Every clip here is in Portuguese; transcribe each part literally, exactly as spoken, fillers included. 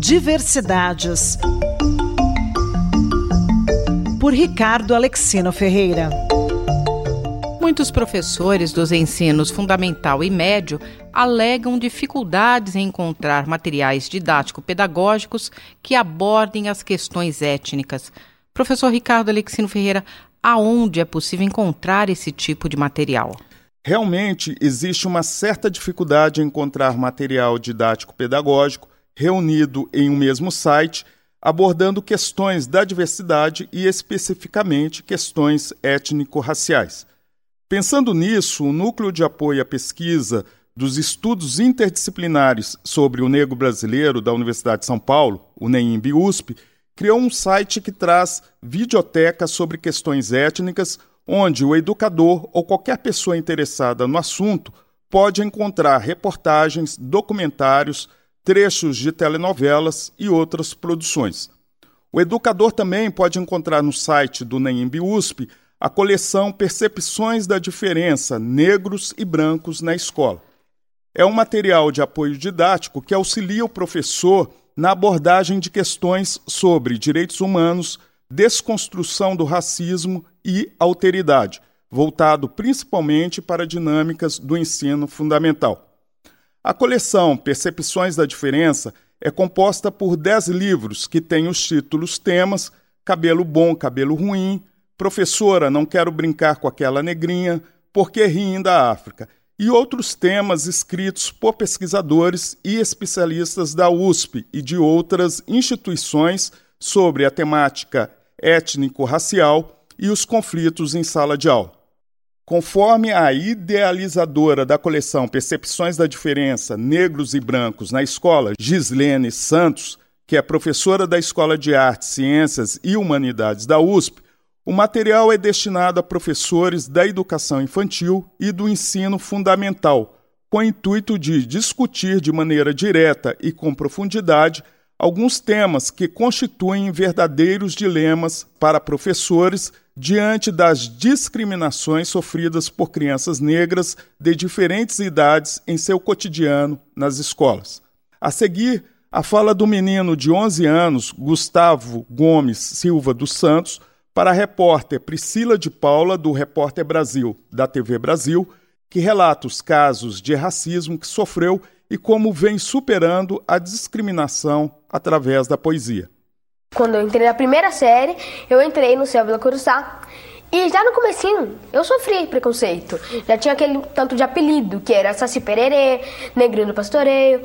Diversidades, por Ricardo Alexino Ferreira. Muitos professores dos ensinos fundamental e médio alegam dificuldades em encontrar materiais didático-pedagógicos que abordem as questões étnicas. Professor Ricardo Alexino Ferreira, aonde é possível encontrar esse tipo de material? Realmente existe uma certa dificuldade em encontrar material didático-pedagógico reunido em um mesmo site, abordando questões da diversidade e especificamente questões étnico-raciais. Pensando nisso, o Núcleo de Apoio à Pesquisa dos Estudos Interdisciplinares sobre o Negro Brasileiro da Universidade de São Paulo, o NEIMB-U S P, criou um site que traz videotecas sobre questões étnicas, onde o educador ou qualquer pessoa interessada no assunto pode encontrar reportagens, documentários, trechos de telenovelas e outras produções. O educador também pode encontrar no site do NEIMB-U S P a coleção Percepções da Diferença, Negros e Brancos na Escola. É um material de apoio didático que auxilia o professor na abordagem de questões sobre direitos humanos, desconstrução do racismo e alteridade, voltado principalmente para dinâmicas do ensino fundamental. A coleção Percepções da Diferença é composta por dez livros que têm os títulos temas Cabelo Bom, Cabelo Ruim, Professora, Não Quero Brincar com Aquela Negrinha, Por que Riem da África, e outros temas escritos por pesquisadores e especialistas da U S P e de outras instituições sobre a temática étnico-racial e os conflitos em sala de aula. Conforme a idealizadora da coleção Percepções da Diferença, Negros e Brancos na Escola, Gislene Santos, que é professora da Escola de Artes, Ciências e Humanidades da U S P, o material é destinado a professores da educação infantil e do ensino fundamental, com o intuito de discutir de maneira direta e com profundidade alguns temas que constituem verdadeiros dilemas para professores diante das discriminações sofridas por crianças negras de diferentes idades em seu cotidiano nas escolas. A seguir, a fala do menino de onze anos, Gustavo Gomes Silva dos Santos, para a repórter Priscila de Paula, do Repórter Brasil, da T V Brasil, que relata os casos de racismo que sofreu e como vem superando a discriminação através da poesia. Quando eu entrei na primeira série, eu entrei no Céu Vila Curuçá e já no comecinho eu sofri preconceito. Já tinha aquele tanto de apelido, que era Saci Pererê, Negrinho do Pastoreio,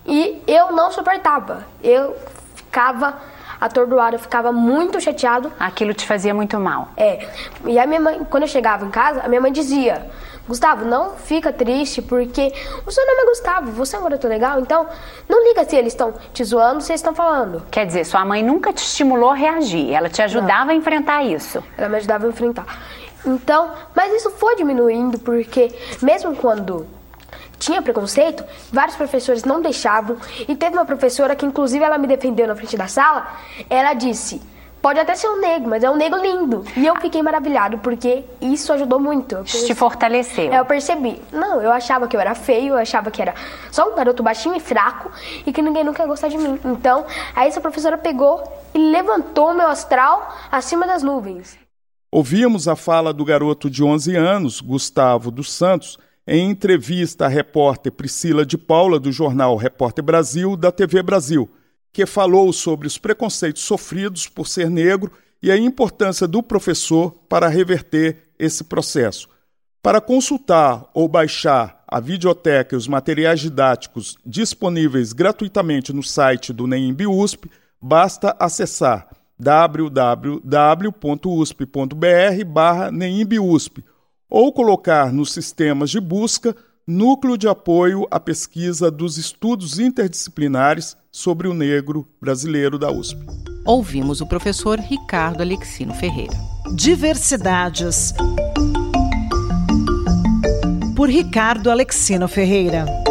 e eu não suportava. Eu ficava atordoado, eu ficava muito chateado. Aquilo te fazia muito mal. É, e a minha mãe, quando eu chegava em casa, a minha mãe dizia: Gustavo, não fica triste porque o seu nome é Gustavo, você é um garoto legal, então não liga se eles estão te zoando, se eles estão falando. Quer dizer, sua mãe nunca te estimulou a reagir, ela te ajudava não. a enfrentar isso. Ela me ajudava a enfrentar. Então, mas isso foi diminuindo porque mesmo quando tinha preconceito, vários professores não deixavam, e teve uma professora que inclusive ela me defendeu na frente da sala. Ela disse: pode até ser um negro, mas é um negro lindo. E eu fiquei maravilhado, porque isso ajudou muito. Perce... Te fortaleceu. É, eu percebi. Não, eu achava que eu era feio, eu achava que era só um garoto baixinho e fraco e que ninguém nunca ia gostar de mim. Então, aí essa professora pegou e levantou meu astral acima das nuvens. Ouvimos a fala do garoto de onze anos, Gustavo dos Santos, em entrevista à repórter Priscila de Paula, do jornal Repórter Brasil, da T V Brasil, que falou sobre os preconceitos sofridos por ser negro e a importância do professor para reverter esse processo. Para consultar ou baixar a videoteca e os materiais didáticos disponíveis gratuitamente no site do NEIMB-U S P, basta acessar w w w ponto u s p ponto b r barra NEIMB-U S P ou colocar nos sistemas de busca Núcleo de Apoio à Pesquisa dos Estudos Interdisciplinares sobre o Negro Brasileiro da U S P. Ouvimos o professor Ricardo Alexino Ferreira. Diversidades, por Ricardo Alexino Ferreira.